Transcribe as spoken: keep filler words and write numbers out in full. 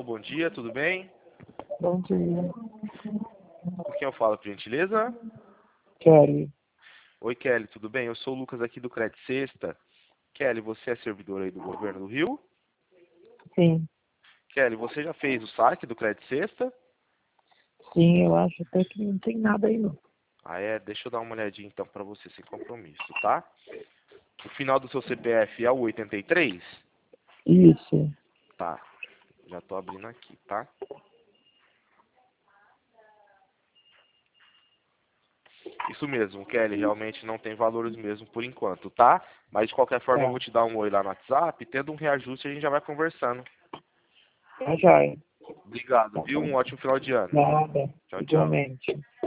bom dia, tudo bem? Bom dia. Com quem eu falo, por gentileza? Kelly. Oi, Kelly, tudo bem? Eu sou o Lucas aqui do Credit Sexta. Kelly, você é servidor aí do governo do Rio? Sim. Kelly, você já fez o saque do Credit Sexta? Sim, eu acho até que não tem nada aí não. Ah, é? Deixa eu dar uma olhadinha então pra você, sem compromisso, tá? O final do seu C P F é o oitenta e três? Isso. Tá, já tô abrindo aqui, tá? Isso mesmo, Kelly, realmente não tem valores mesmo por enquanto, tá? Mas de qualquer forma eu Tá. vou te dar um oi lá no WhatsApp, tendo um reajuste a gente já vai conversando. Tá joia. Obrigado, Tá viu? bom. Um ótimo final de ano. Nada. Tchau, tchau. Igualmente.